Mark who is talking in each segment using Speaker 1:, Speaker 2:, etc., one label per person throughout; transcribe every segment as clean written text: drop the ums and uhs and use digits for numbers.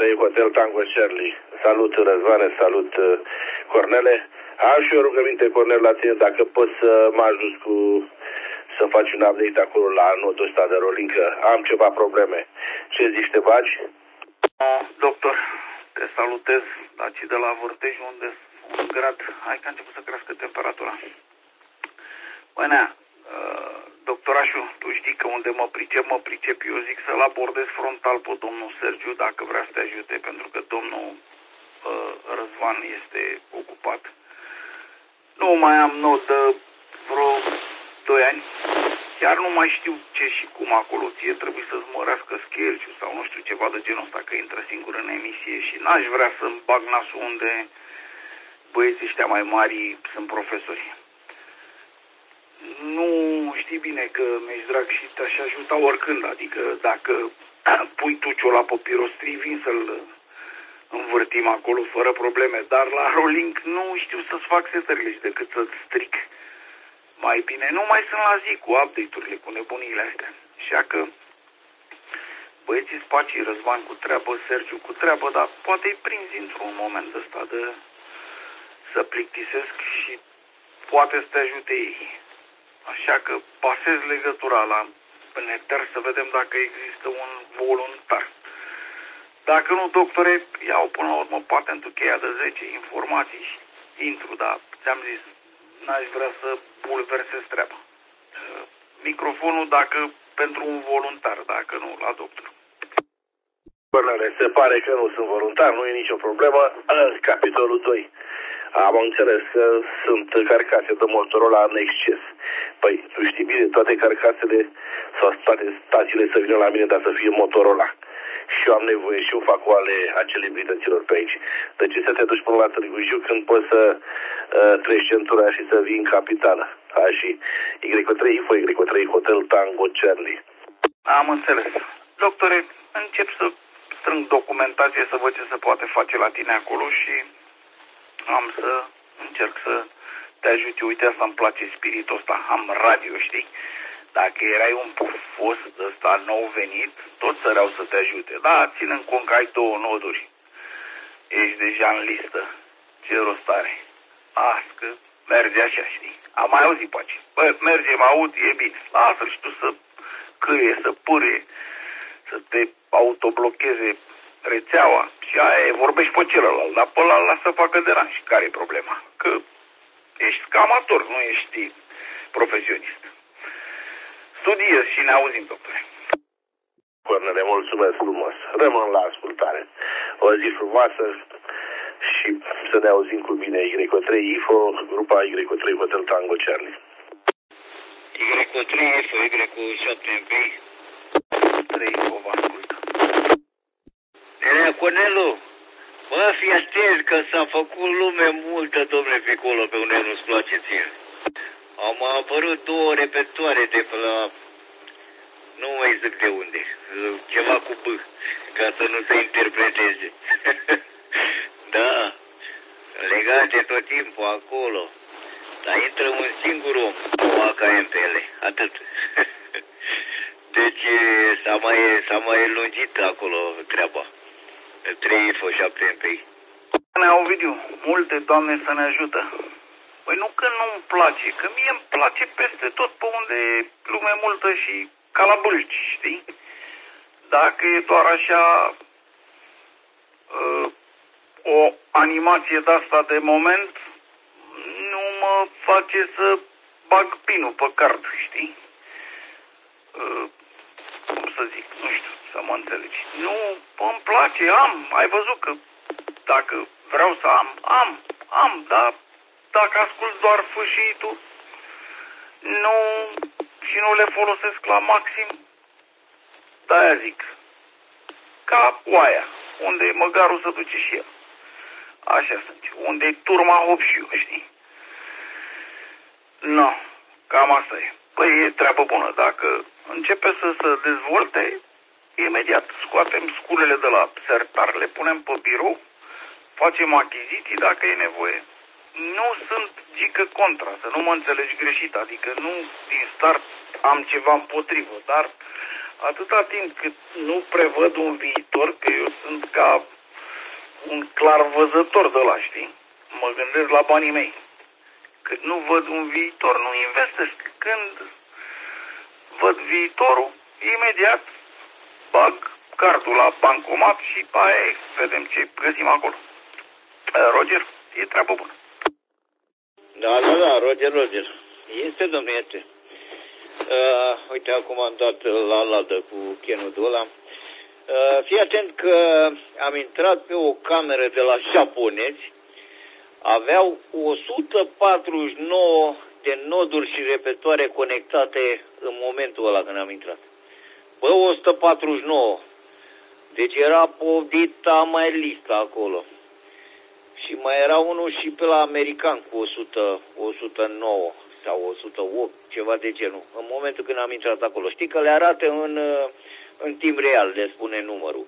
Speaker 1: 3 Hotel Tango Charlie. Salut Răzvane, salut Cornele. Am și o rugăminte, Cornel, la tine, dacă poți să mă ajuți cu să faci un update acolo la nodul ăsta de rolling, că am ceva probleme. Ce zici, te bagi?
Speaker 2: Doctor, te salutez aici de la Vârtej, unde un grad, hai că a început să crească temperatura. Bănea, doctorașul, tu știi că unde mă pricep, eu zic să-l abordez frontal pe domnul Sergiu dacă vrea să te ajute, pentru că domnul Răzvan este ocupat. Nu mai am notă vreo 2 ani. Chiar nu mai știu ce și cum acolo, ție trebuie să-ți mărească schelciu sau nu știu ceva de genul ăsta, că intră singur în emisie și n-aș vrea să-mi bag nasul unde băieții ăștia mai mari sunt profesori. Nu știi bine că mi-ești drag și te-aș ajuta oricând, adică dacă pui tuciul la papirostrii, vin să-l învârtim acolo fără probleme, dar la rolling nu știu să-ți fac setările și decât să-ți stric. Mai bine, nu mai sunt la zi cu update-urile, cu nebunile astea. Așa că băieții spacii, Răzvan cu treabă, Sergiu cu treabă, dar poate îi prinzi într-un moment ăsta de să plictisesc și poate să te ajute ei. Așa că pasez legătura la Neter să vedem dacă există un voluntar. Dacă nu, doctore, iau până la urmă patentul cheia de 10 informații și intru, dar ți-am zis, n-aș vrea să bulversez treaba. Microfonul dacă pentru un voluntar, dacă nu, la doctor.
Speaker 1: Cornele, se pare că nu sunt voluntar, nu e nicio problemă. Capitolul 2. Am înțeles că sunt carcase de Motorola în exces. Păi, tu știi bine, toate carcasele sau toate stațiile să vină la mine, dar să fie Motorola. Și eu am nevoie și eu fac oale a celebrităților pe aici. De ce să te duci până la Târgu Jiu când poți să treci centura și să vii în capitală? Și Y3 Info, Y3 Hotel Tango Charlie.
Speaker 2: Am înțeles. Doctore, încep să strâng documentație să văd ce se poate face la tine acolo și am să încerc să te ajut. Uite, asta îmi place spiritul ăsta. Am radio, știi? Dacă erai un fost ăsta nou venit, toți săreau să te ajute. Da, ținând cont că ai 2 noduri. Ești deja în listă. Ce rost are? Că merge așa, știi? Am mai auzit pe aici. Bă, merge, mă aud, e bine. Lasă-l și tu să cârie, să pârie, să te autoblocheze rețeaua și aia e, vorbești pe celălalt, dar pe ălalt lasă să facă deranj. Care e problema? Că ești amator, nu ești profesionist. Studiez și ne auzim, doctore.
Speaker 1: Cornele, mulțumesc frumos. Rămân la ascultare. O zi frumoasă și să ne auzim cu bine. Y3 Info, grupa Y3 Hotel Tango Charlie.
Speaker 3: Y3 Info, Y7MP.
Speaker 2: 3 Info, vă ascultă.
Speaker 3: Cornelu, bă, fii atent că s-a făcut lume multă, domne, pe acolo, pe unde nu-ți place ție. Am apărut 2 repetoare de pe la... Nu mai zic de unde. Ceva cu B, ca să nu se interpreteze. Da, legate tot timpul acolo. Dar intră un singur om cu AKM pe ele, atât. Deci s-a mai lungit acolo treaba. 3 Info 7MP.
Speaker 2: Ovidiu, multe Doamne să ne ajută. Păi nu că nu-mi place, că mie îmi place peste tot pe unde e lume multă și ca la bâlci, știi? Dacă e doar așa o animație de-asta de moment, nu mă face să bag pinul pe card, știi? Cum să zic, nu știu, să mă înțelegi. Nu, îmi place, ai văzut că dacă vreau să am, dar dacă ascult doar fâșitul, și nu le folosesc la maxim, de-aia zic, ca oaia, unde măgarul se duce și el. Așa sunt, unde e turma hopșiu, știi? No, cam asta e. Păi e treabă bună, dacă începe să se dezvolte, imediat scoatem sculele de la sertar, le punem pe birou, facem achiziții dacă e nevoie. Nu sunt gică contra, să nu mă înțelegi greșit, adică nu din start am ceva împotrivă, dar atâta timp cât nu prevăd un viitor, că eu sunt ca un clar văzător de ăla, știi? Mă gândesc la banii mei. Cât nu văd un viitor, nu investesc. Când văd viitorul, imediat bag cardul la bancomat și aia e, vedem ce găsim acolo. Roger, e treabă bună.
Speaker 3: Da, Roger. Este, domnule, este. Uite, acum am dat la ladă cu chenul ăla. Fii atent că am intrat pe o cameră de la japonezi. Aveau 149 de noduri și repetoare conectate în momentul ăla când am intrat. Bă, 149. Deci era povdita mai lista acolo. Și mai era unul și pe la american cu 109 sau 108, ceva de genul. În momentul când am intrat acolo. Știi că le arată în timp real, le spune numărul.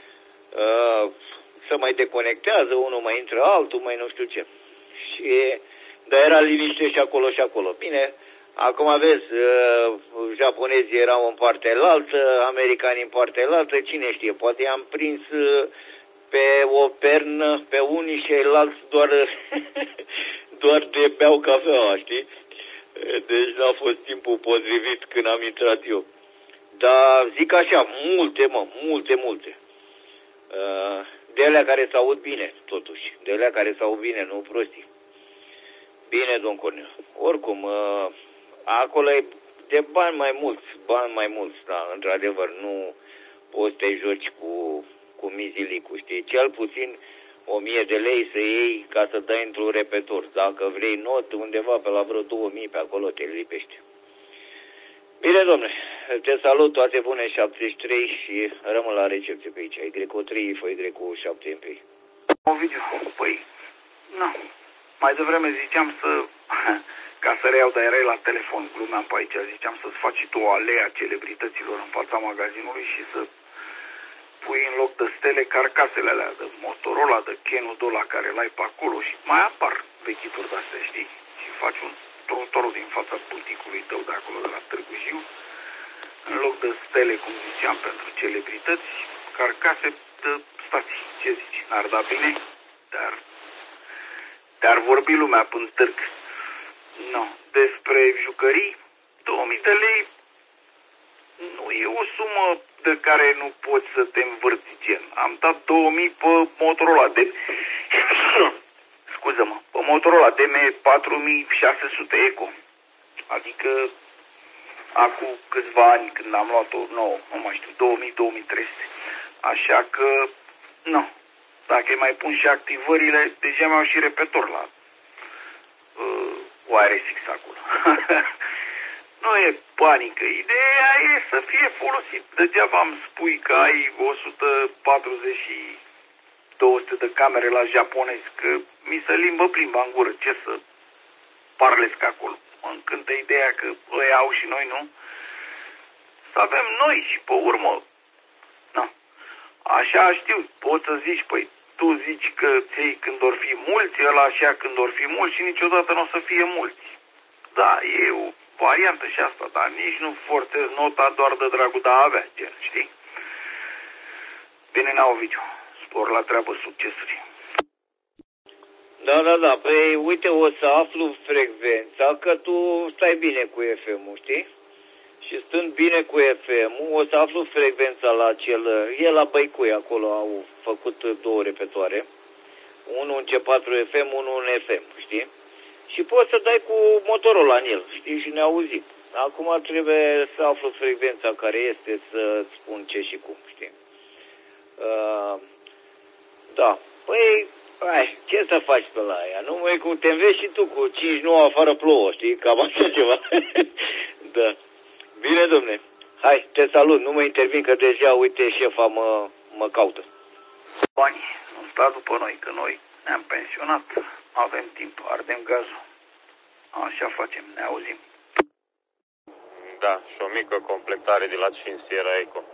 Speaker 3: Se mai deconectează, unul mai intră altul, mai nu știu ce. Dar era liniște și acolo. Bine, acum vezi, japonezii erau în partea elaltă, americanii în partea elaltă, cine știe, poate i-am prins pe o pernă, pe unii și ceilalți doar de beau cafeaua, știi? Deci n-a fost timpul potrivit când am intrat eu. Dar zic așa, multe. De alea care s aud bine, totuși. De alea care s aud bine, nu prostii. Bine, domn Cornel. Oricum, acolo e de bani mai mulți, da, într-adevăr, nu poți să te joci cu mizilicul, știi? Cel puțin 1000 de lei să iei ca să dai într-un repetor. Dacă vrei not, undeva pe la vreo 2000 pe acolo te lipești. Bine, domnule, te salut, toate bune, 73 și rămân la recepție pe aici. Y3, Y7 MP.
Speaker 2: Ovidiu, păi, nu. Mai devreme ziceam ca să reiau, dar erai la telefon, glumeam pe aici, ziceam să-ți faci și tu o alea celebrităților în fața magazinului și să pui în loc de stele carcasele alea de Motorola, de Canon ăla care l-ai pe acolo și mai apar vechituri de-astea, știi? Și faci un trotorul din fața buticului tău de acolo, de la Târgu Jiu, în loc de stele, cum ziceam, pentru celebrități, carcase de stații. Ce zici? N-ar da bine? Dar vorbi lumea până târg. No. Despre jucării, 2000 de lei nu e o sumă de care nu poți să te învârți, gen. Am dat 2000 pe Motorola de... Scuză-mă, pe Motorola DM4600 Eco. Adică acum câțiva ani când am luat-o nouă, nu mai știu, 2000-2300. Așa că, nu. Dacă îi mai pun și activările, deja mi-au și repetor la WireSix acolo. Nu e panică. Ideea e să fie folosit. Degeaba îmi spui că ai 140 și 200 de camere la japonezi, că mi se limbă plimba în gură. Ce să parlesc acolo? Mă încântă ideea că ei au și noi, nu? Să avem noi și pe urmă. Nu. Așa știu. Poți să zici, păi tu zici că ți când or fi mulți, ăla așa când or fi mulți și niciodată nu o să fie mulți. Da, e o variantă și asta, dar nici nu forțez nota doar de dragul de a avea, gen, știi? Bine, Ovidiu, spor la treabă, succesuri.
Speaker 3: Da, păi uite, o să aflu frecvența, că tu stai bine cu FM-ul, știi? Și stând bine cu FM-ul, o să aflu frecvența la cel... E la Băicui, acolo au făcut 2 repetoare. Unul în C4 FM, unul în FM, știi? Și poți să dai cu Motorola în el, știi? Și ne auzim. Acum trebuie să aflu frecvența care este, să-ți spun ce și cum, știi? Da. Păi, ce să faci pe la aia? Nu mai cum te înveți și tu cu 5-9 afară plouă, știi? Cam așa ceva. Da. Bine, domne. Hai, te salut. Nu mă intervin că deja, uite, șefa mă caută.
Speaker 2: Bani, nu sta după noi, că noi ne-am pensionat. Avem timp, ardem gazul. Așa facem, ne auzim.
Speaker 4: Da, și o mică completare de la 5 Sierra Eco.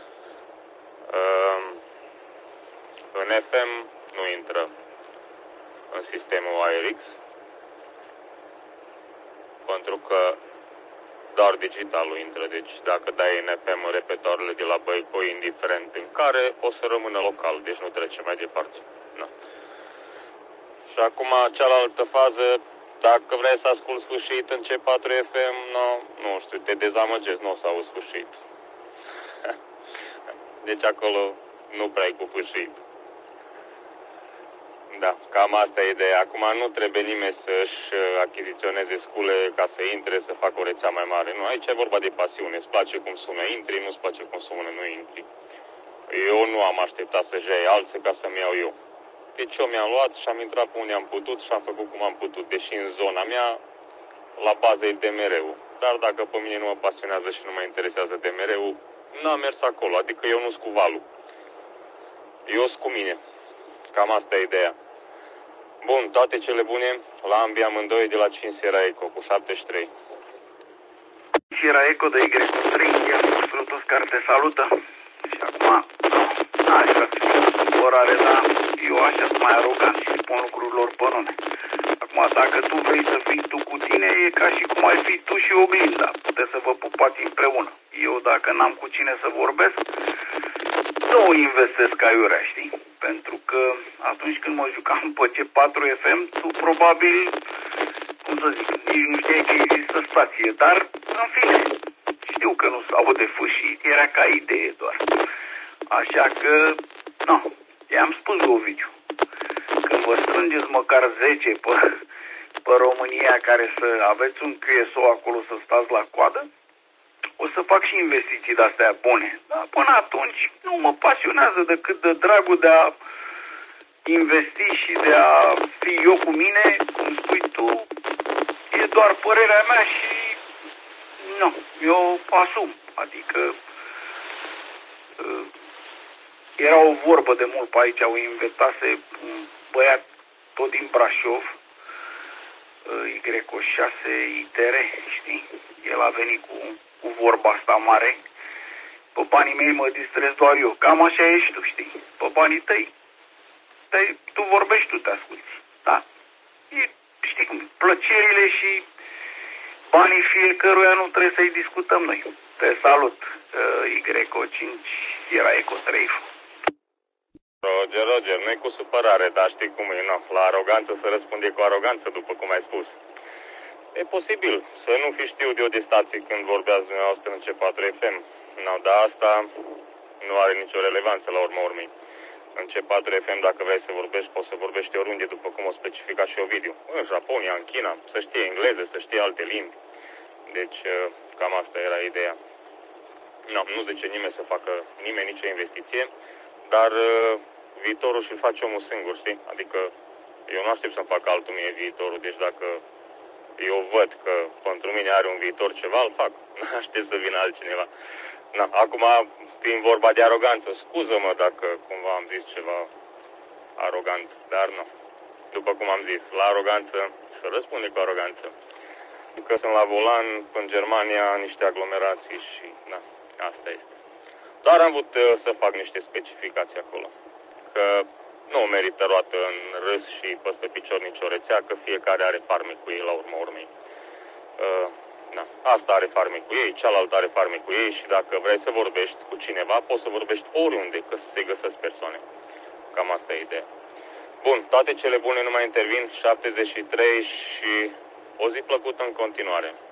Speaker 4: În FM nu intră în sistemul ARX, pentru că doar digitalul intră, deci dacă dai în FM în repetoarele de la Băicoi, indiferent în care, o să rămână local, deci nu trece mai departe. Da. Și acum cealaltă fază, dacă vrei să asculti sfârșit în C4 FM, nu știu, te dezamăgesc, nu o să auzi sfârșit. Deci acolo nu prea ai cu sfârșit. Da, cam asta e ideea. Acum nu trebuie nimeni să-și achiziționeze scule ca să intre, să facă o rețea mai mare. Nu, aici e vorba de pasiune. Îți place cum sună, intri, nu-ți place cum sună, nu intri. Eu nu am așteptat să-și ia alții ca să-mi iau eu. Deci eu mi-am luat și am intrat pe unde am putut și am făcut cum am putut. Deși în zona mea, la bază e DMR-ul. Dar dacă pe mine nu mă pasionează și nu mă interesează DMR-ul, n-am mers acolo. Adică eu nu-s cu valul. Eu sunt cu mine. Cam asta e ideea. Bun, toate cele bune la ambii amândoi de la 5 Sierra Eco cu 73.
Speaker 2: Sierra Eco de Y3, i-am spus Oscar, te salută. Și acum, aș vrea să fiu supărare, dar eu așa sunt mai arogant și spun lucrurilor pe nume. Acum, dacă tu vrei să fii tu cu tine, e ca și cum ai fi tu și oglinda. Puteți să vă pupați împreună. Eu, dacă n-am cu cine să vorbesc, nu investesc aiurea, știi? Pentru că atunci când mă jucam pe C4 FM, tu probabil, cum să zic, nici nu știai că există stație. Dar, în fine, știu că nu s-au de fâșit, era ca idee doar. Așa că, nu, i-am spus lui Ovidiu. Când vă strângeți măcar 10 pe România care să aveți un QSO acolo să stați la coadă, o să fac și investiții de-astea bune. Dar până atunci nu mă pasionează decât de dragul de a investi și de a fi eu cu mine, cum spui tu, e doar părerea mea și nu, eu asum. Adică era o vorbă de mult pe aici, o invitase un băiat tot din Brașov, Y6 ITR, știi? El a venit cu vorba asta mare. Pe banii mei mă distrez doar eu. Cam așa ești tu, știi? Pe banii tăi, tu vorbești, tu te asculti. Da? Știi cum, plăcerile și banii fiecăruia nu trebuie să-i discutăm noi. Te salut, Y5, era Eco 3.
Speaker 4: Roger, nu-i cu supărare, dar știi cum e, no? La aroganță se răspunde cu aroganță, după cum ai spus. E posibil să nu fi știut eu de stații când vorbeați dumneavoastră în C4 FM. No, dar asta nu are nicio relevanță la urma urmei. În C4 FM, dacă vrei să vorbești, poți să vorbești oriunde, după cum o specifica și Ovidiu. În Japonia, în China, să știe engleză, să știe alte limbi. Deci, cam asta era ideea. No, nu zice nimeni să facă nimeni nicio investiție, dar viitorul și-l face omul singur, știi? Adică eu nu aștept să-mi fac altul mie viitorul, deci dacă eu văd că pentru mine are un viitor ceva, îl fac. Nu aștept să vină altcineva. Na, acum, fiind vorba de aroganță, scuză-mă dacă cumva am zis ceva arogant, dar nu. După cum am zis, la aroganță, să răspunde cu aroganță. Că sunt la volan în Germania niște aglomerații și, na, asta este. Dar am vrut să fac niște specificații acolo. Că nu merită roată în râs și peste picior nicio rețea, că fiecare are farmecul ei la urma urmei. Da. Asta are farmecul ei, cealaltă are farmecul ei și dacă vrei să vorbești cu cineva, poți să vorbești oriunde, că se găsesc persoane. Cam asta e ideea. Bun, toate cele bune, nu mai intervin, 73 și o zi plăcută în continuare.